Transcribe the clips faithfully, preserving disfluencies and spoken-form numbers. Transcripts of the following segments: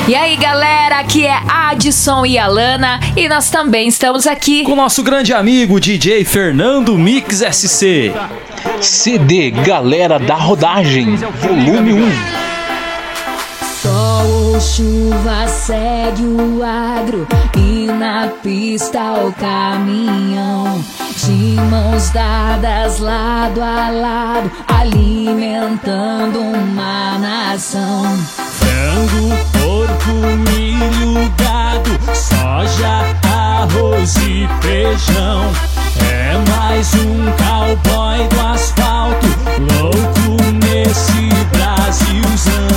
E aí, galera, aqui é Adson e Alana e nós também estamos aqui com o nosso grande amigo D J Fernando Mix S C. C D Galera da Rodagem, volume um. Sol ou chuva segue o agro e na pista o caminhão, de mãos dadas lado a lado, alimentando uma nação. Frango, porco, milho, gado, soja, arroz e feijão. É mais um cowboy do asfalto, louco nesse Brasilzão.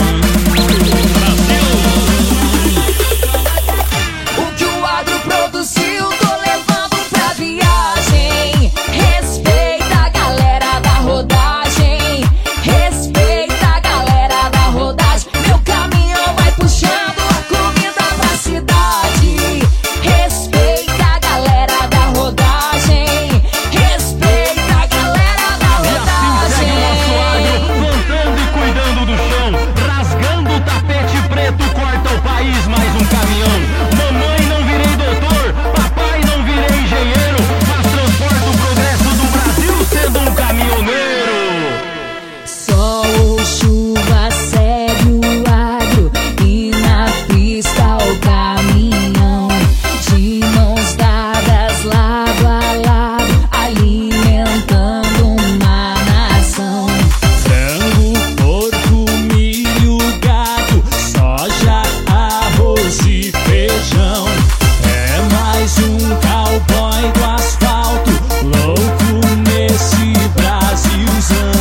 O que o agro produziu, tô levando pra viagem. Respeita a galera da rodagem, respeita a galera da rodagem. Meu caminhão vai puxando a comida pra cidade. Respeita a galera da rodagem, respeita a galera da rodagem. E assim segue o nosso agro, plantando e cuidando do chão, rasgando o tapete preto, corta o país, mais um caminhão. Mamãe, não virei doutor, papai, não virei engenheiro, mas transporto o progresso do Brasil sendo um caminhoneiro. Sol ou chuva segue o agro e na pista o caminhão, de mãos dadas lado a lado, alimentando uma nação. Frango, porco, milho, gado, soja, arroz e feijão. É mais um cowboy do asfalto, louco nesse Brasilzão.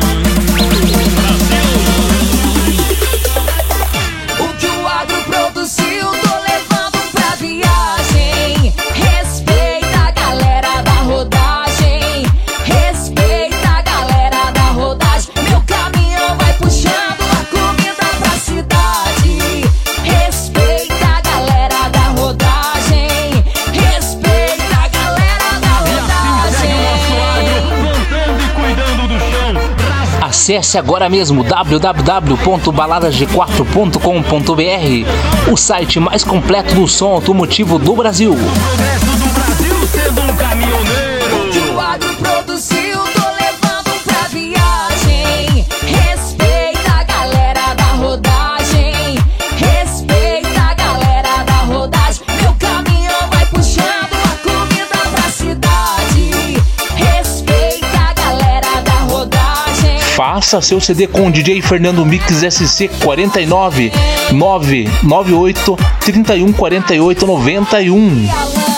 O que o agro produziu, tô levando pra viagem. Respeita a galera da rodagem, respeita a galera da rodagem. Meu caminhão vai puxando a comida pra cidade. Respeita a galera da rodagem, respeita a galera da E assim segue o nosso agro, rodagem. plantando e cuidando do chão, rasgando Acesse agora mesmo w w w ponto balada g quatro ponto com ponto b r, o site mais completo do som automotivo do Brasil. o progresso do Brasil sendo um caminhoneiro. O que o agro produziu, tô levando pra viagem. Respeita a galera da rodagem, respeita a galera da rodagem. Meu caminhão vai puxando a comida pra cidade. Respeita a galera da rodagem. Faça seu C D com o D J Fernando Mix S C quarenta e nove nove nove oito trinta e um quarenta e oito noventa e um. Alana.